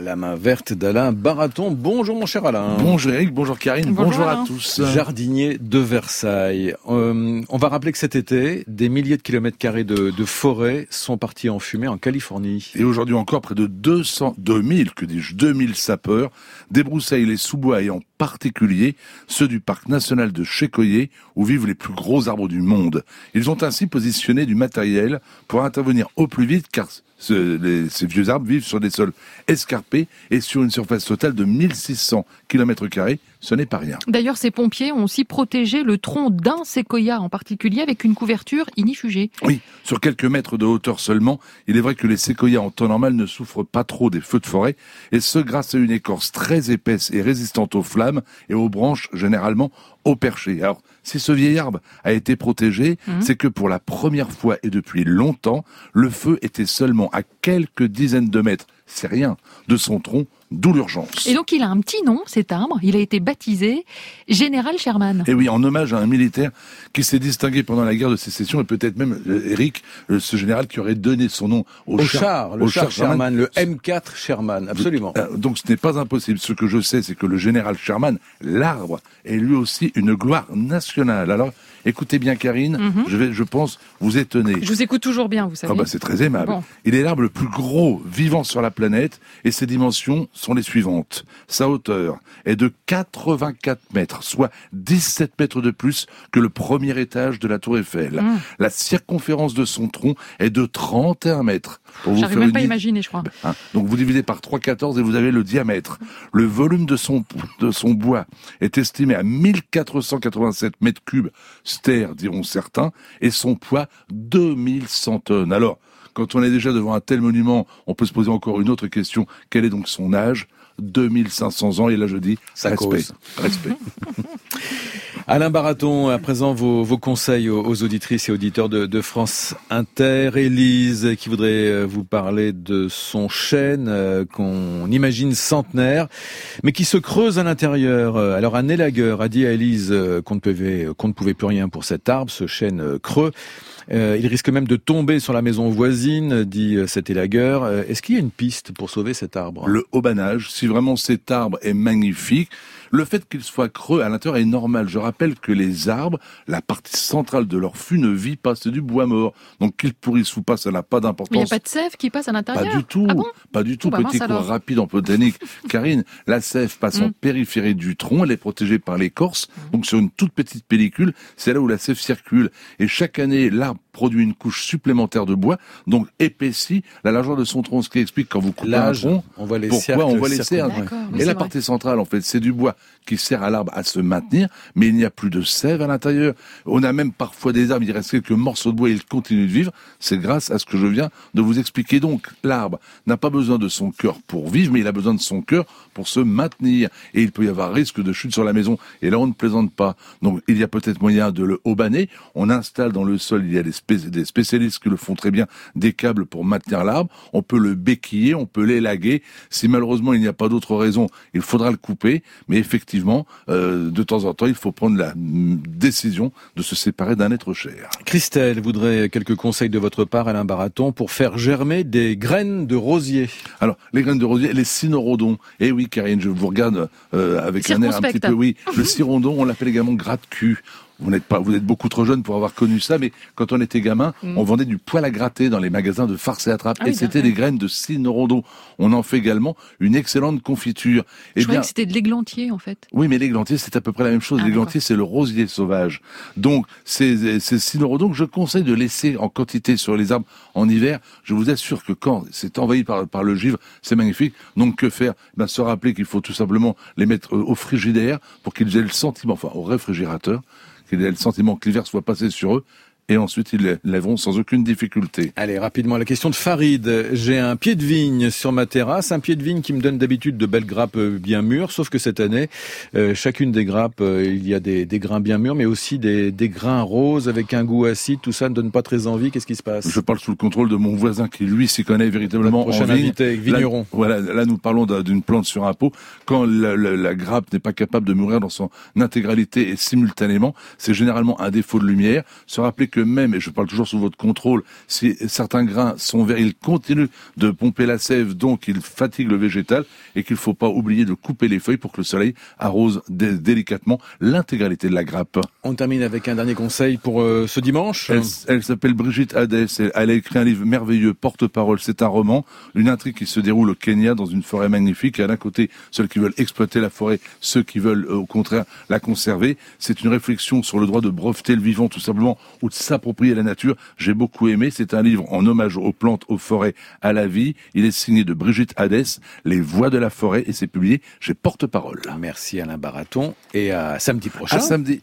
La main verte d'Alain Baraton. Bonjour mon cher Alain. Bonjour Eric, bonjour Karine, bonjour à tous. Jardinier de Versailles. On va rappeler que cet été, des milliers de kilomètres carrés de forêt sont partis en fumée en Californie. Et aujourd'hui encore, près de 2000 sapeurs débroussaillent les sous-bois et en particulier ceux du parc national de Checoyer où vivent les plus gros arbres du monde. Ils ont ainsi positionné du matériel pour intervenir au plus vite car ces vieux arbres vivent sur des sols escarpés et sur une surface totale de 1600 km². Ce n'est pas rien. D'ailleurs, ces pompiers ont aussi protégé le tronc d'un séquoia en particulier avec une couverture ignifugée. Oui, sur quelques mètres de hauteur seulement. Il est vrai que les séquoias en temps normal ne souffrent pas trop des feux de forêt, et ce grâce à une écorce très épaisse et résistante aux flammes et aux branches généralement au perché. Alors, si ce vieil arbre a été protégé, c'est que pour la première fois et depuis longtemps, le feu était seulement à quelques dizaines de mètres, c'est rien, de son tronc, d'où l'urgence. Et donc il a un petit nom, cet arbre, il a été baptisé Général Sherman. Et oui, en hommage à un militaire qui s'est distingué pendant la guerre de sécession, et peut-être même, Eric, ce général qui aurait donné son nom au char Sherman, le M4 Sherman, absolument. Donc ce n'est pas impossible. Ce que je sais, c'est que le général Sherman, l'arbre, est lui aussi une gloire nationale. Alors, écoutez bien Karine, je pense vous étonner. Je vous écoute toujours bien, vous savez. Ah bah c'est très aimable. Bon. Il est l'arbre le plus gros vivant sur la planète et ses dimensions sont les suivantes. Sa hauteur est de 84 mètres, soit 17 mètres de plus que le premier étage de la Tour Eiffel. La circonférence de son tronc est de 31 mètres. J'arrive même pas à imaginer, je crois. Donc vous divisez par 3,14 et vous avez le diamètre. Le volume de son bois est estimé à 1487 mètres cubes ster, diront certains, et son poids 2100 tonnes. Alors, quand on est déjà devant un tel monument, on peut se poser encore une autre question. Quel est donc son âge ? 2500 ans, et là je dis respect. Alain Baraton, à présent vos conseils aux auditrices et auditeurs de France Inter. Élise qui voudrait vous parler de son chêne qu'on imagine centenaire, mais qui se creuse à l'intérieur. Alors un élagueur a dit à Élise qu'on ne pouvait plus rien pour cet arbre, ce chêne creux. Il risque même de tomber sur la maison voisine, dit cet élagueur. Est-ce qu'il y a une piste pour sauver cet arbre ? Le haubanage, si vraiment cet arbre est magnifique, le fait qu'il soit creux à l'intérieur est normal. Je rappelle que les arbres, la partie centrale de leur fût ne vit pas, c'est du bois mort. Donc qu'il pourrisse ou pas, ça n'a pas d'importance. Mais il n'y a pas de sève qui passe à l'intérieur ? Pas du tout. Ah bon ? Pas du tout. Petit cours rapide en botanique. Karine, la sève passe en périphérie du tronc, elle est protégée par l'écorce. Donc sur une toute petite pellicule, c'est là où la sève circule. Et chaque année, l'arbre produit une couche supplémentaire de bois, donc épaissit la largeur de son tronc, ce qui explique quand vous coupez un tronc, on voit les pourquoi on voit les cercles. Et la partie centrale, en fait, c'est du bois qui sert à l'arbre à se maintenir, mais il n'y a plus de sève à l'intérieur. On a même parfois des arbres, il reste quelques morceaux de bois et ils continuent de vivre. C'est grâce à ce que je viens de vous expliquer. Donc, l'arbre n'a pas besoin de son cœur pour vivre, mais il a besoin de son cœur pour se maintenir. Et il peut y avoir risque de chute sur la maison. Et là, on ne plaisante pas. Donc, il y a peut-être moyen de le haubaner. On installe dans le sol, il y a des spécialistes qui le font très bien, des câbles pour maintenir l'arbre. On peut le béquiller, on peut l'élaguer. Si malheureusement il n'y a pas d'autre raison, il faudra le couper. Mais effectivement, de temps en temps, il faut prendre la décision de se séparer d'un être cher. Christelle voudrait quelques conseils de votre part, Alain Baraton, pour faire germer des graines de rosier. Alors, les graines de rosier, les cynorhodons. Eh oui, Karine, je vous regarde avec un air un petit peu... Oui, le cynorhodon, on l'appelle également gratte-cul. Vous êtes beaucoup trop jeune pour avoir connu ça, mais quand on était gamin, on vendait du poil à gratter dans les magasins de farce et attrape, et c'était des graines de cynorhodon. On en fait également une excellente confiture. Je croyais que c'était de l'églantier, en fait. Oui, mais l'églantier, c'est à peu près la même chose. L'églantier, c'est le rosier sauvage. Donc, ces cynorhodons que je conseille de laisser en quantité sur les arbres en hiver, je vous assure que quand c'est envahi par le givre, c'est magnifique. Donc, que faire? Se rappeler qu'il faut tout simplement les mettre au frigidaire pour qu'ils aient le sentiment, enfin, au réfrigérateur, qu'ils aient le sentiment que l'hiver soit passé sur eux, et ensuite ils les lèveront sans aucune difficulté. Allez, rapidement, la question de Farid. J'ai un pied de vigne sur ma terrasse, un pied de vigne qui me donne d'habitude de belles grappes bien mûres, sauf que cette année, chacune des grappes, il y a des grains bien mûrs, mais aussi des grains roses avec un goût acide, tout ça ne donne pas très envie. Qu'est-ce qui se passe? Je parle sous le contrôle de mon voisin qui, lui, s'y connaît véritablement en vigne. Prochain invité avec vigneron. Là, nous parlons d'une plante sur un pot. Quand la grappe n'est pas capable de mûrir dans son intégralité et simultanément, c'est généralement un défaut de lumière. Se rappeler que même, et je parle toujours sous votre contrôle, si certains grains sont verts, ils continuent de pomper la sève, donc ils fatiguent le végétal, et qu'il ne faut pas oublier de couper les feuilles pour que le soleil arrose délicatement l'intégralité de la grappe. On termine avec un dernier conseil pour ce dimanche. Elle s'appelle Brigitte Hadès, elle a écrit un livre merveilleux, Porte-parole, c'est un roman, une intrigue qui se déroule au Kenya dans une forêt magnifique, et à l'un côté ceux qui veulent exploiter la forêt, ceux qui veulent au contraire la conserver. C'est une réflexion sur le droit de breveter le vivant tout simplement, ou de s'approprier la nature. J'ai beaucoup aimé, c'est un livre en hommage aux plantes, aux forêts, à la vie. Il est signé de Brigitte Hadès, Les Voix de la forêt, et c'est publié chez Porte-parole. Merci Alain Baraton, et à samedi prochain. À samedi.